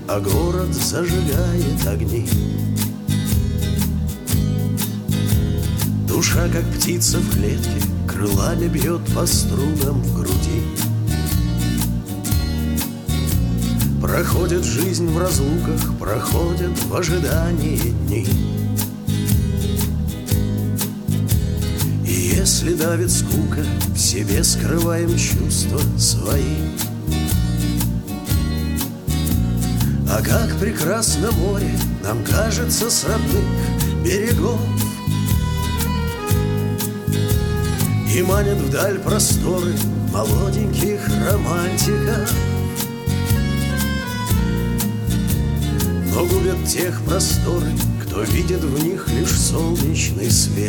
а город зажигает огни. Душа, как птица в клетке, крылами бьет по струнам в груди. Проходит жизнь в разлуках, проходят в ожидании дни. И если давит скука, в себе скрываем чувства свои. А как прекрасно море нам кажется с родных берегов, и манит вдаль просторы молоденьких романтиков. Но губят тех просторы, кто видит в них лишь солнечный свет.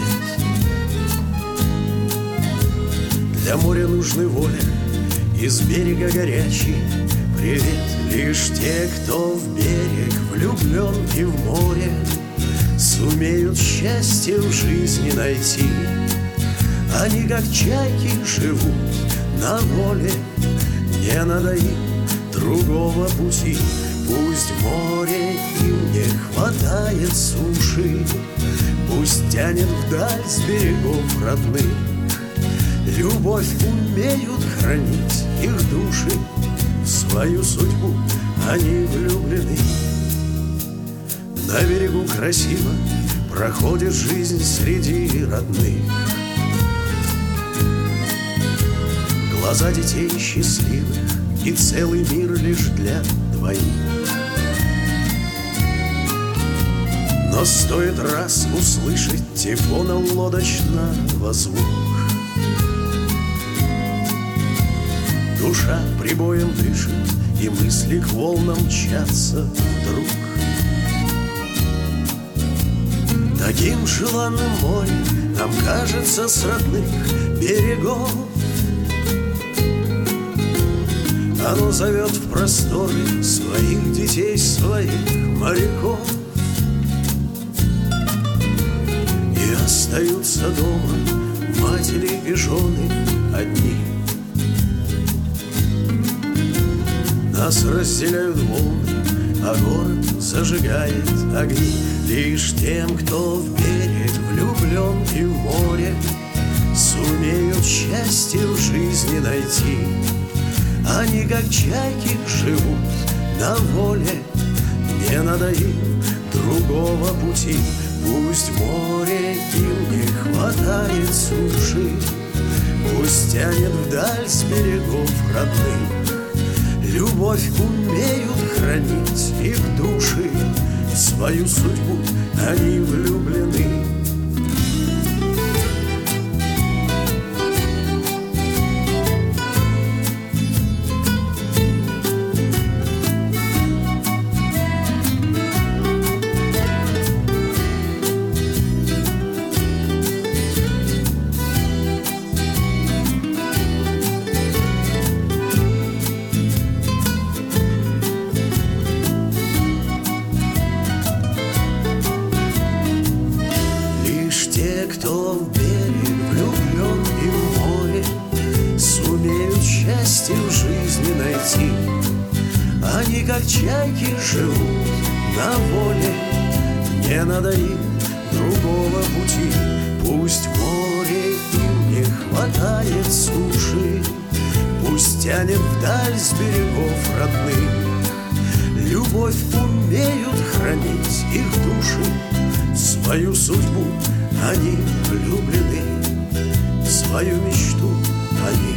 Для моря нужны воля, из берега горячий привет. Лишь те, кто в берег влюблен и в море, сумеют счастье в жизни найти. Они, как чайки, живут на воле, не надо им другого пути. Пусть в море им не хватает суши, пусть тянет вдаль с берегов родных. Любовь умеют хранить их души, в свою судьбу они влюблены. На берегу красиво проходит жизнь среди родных. Глаза детей счастливых, и целый мир лишь для двоих. Но стоит раз услышать тифона лодочного звук, душа прибоем дышит, и мысли к волнам мчатся вдруг. Таким желанным море нам кажется с родных берегов. Оно зовет в просторы своих детей, своих моряков. И остаются дома матери и жены одни. Нас разделяют волны, а город зажигает огни. Лишь тем, кто в берег влюблен и в море, сумеют счастье в жизни найти. Они, как чайки, живут на воле, не надо им другого пути. Пусть в море им не хватает суши, пусть тянет вдаль с берегов родных. Любовь умеют хранить их души, в свою судьбу они влюблены. Кто в берег влюблен и в море, сумеют счастье в жизни найти. Они, как чайки, живут на воле, не надо им другого пути. Пусть в море им не хватает суши, пусть тянет вдаль с берегов родных. Любовь умеют хранить их души, свою судьбу они влюблены, свою мечту они